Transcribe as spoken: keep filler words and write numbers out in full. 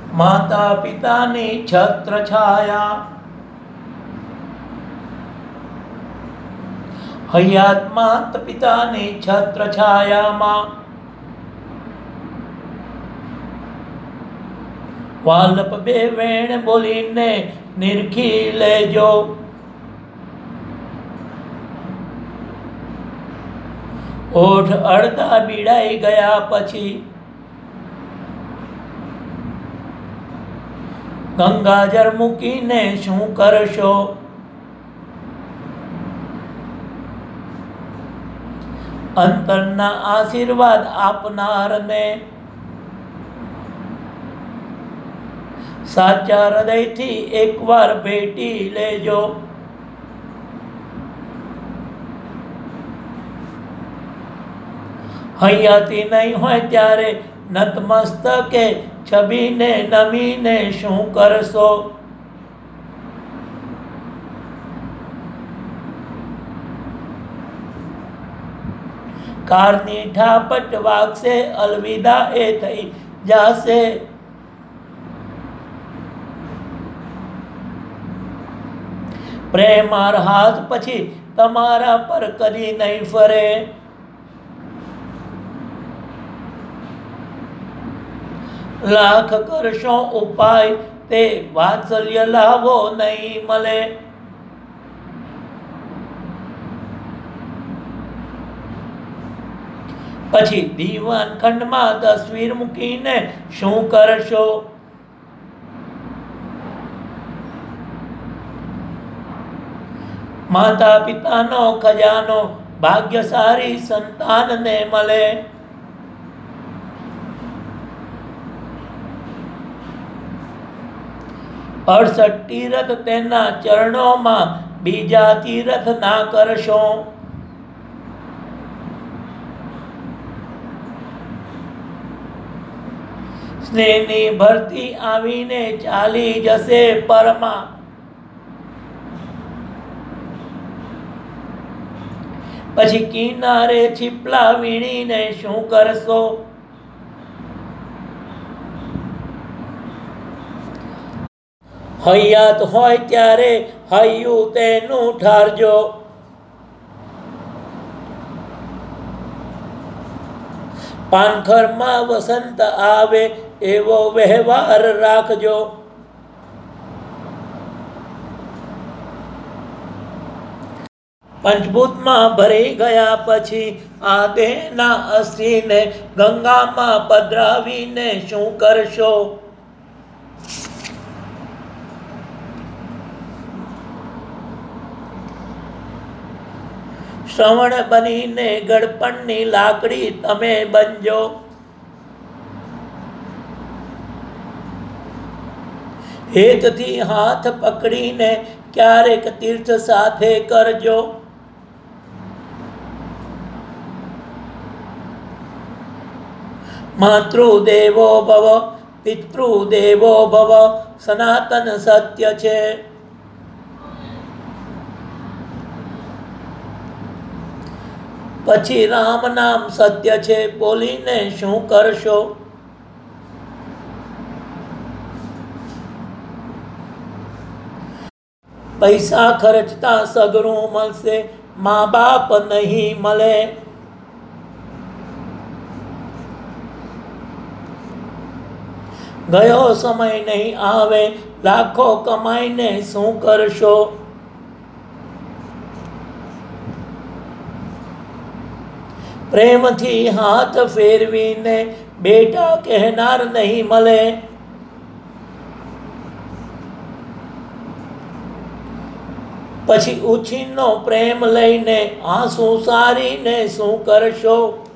માતા પિતાની છત્ર છાયા, હયાત માતા પિતાની છત્ર છાયામાં વાલપ બે વેણ બોલીને નિરખી લેજો. ઓઠ અડધા બીડાઈ ગયા પછી ગંગાજળ મૂકીને શું કરશો? અંતરના આશીર્વાદ આપનારને સાચા હૃદયથી એકવાર ભેટી લેજો. હૈયાથી નહીં હોય ત્યારે નતમસ્તકે છબીને નમીને શું કરશો? કારની ઠાપટ વાગશે, અલવિદા એ થઈ જાશે. પ્રેમાર હાથ પછી તમારા પર કદી નહીં ફરે. લાખ કરશો ઉપાય તે વાત્સલ્ય લાવો નહીં મળે. પછી દીવાન ખંડમાં તસવીર મૂકીને શું કરશો? માતા પિતાનો ખજાનો ભાગ્યશાળી સંતાનને મળે. અડસઠ તીરથ તેના ચરણોમાં, બીજા તીરથ ના કરશો. સ્નેહની ભરતી આવીને ચાલી જશે પરમાં. પછી કિનારે છીપલા વીણીને શું કરશો? હયાત હોય ત્યારે હૈયું તેનું ઠારજો. પાનખરમાં વસંત આવે એવો વ્યવહાર રાખજો. પંચભૂતમાં ભરી ગયા પછી આ દેહના અસ્થિને ગંગામાં પધરાવીને શું કરશો? શ્રવણ બનીને ગળપણની લાકડી તમે બનજો. હેતથી હાથ પકડીને ક્યારેક તીર્થ સાથે કરજો. માતૃદેવો ભવ, પિતૃદેવો ભવ સનાતન સત્ય છે. પછી રામ નામ સત્ય છે બોલીને શું કરશો? પૈસા ખર્ચતા સગરું મળશે, મા બાપ નહીં મળે. ગયો સમય નહીં આવે, લાખો કમાઈને શું કરશો? પ્રેમથી હાથ ફેરવીને બેટા કહેનાર નહીં મળે. પછી ઉછીનો પ્રેમ લઈને આંસુ સારીને શું કરશો?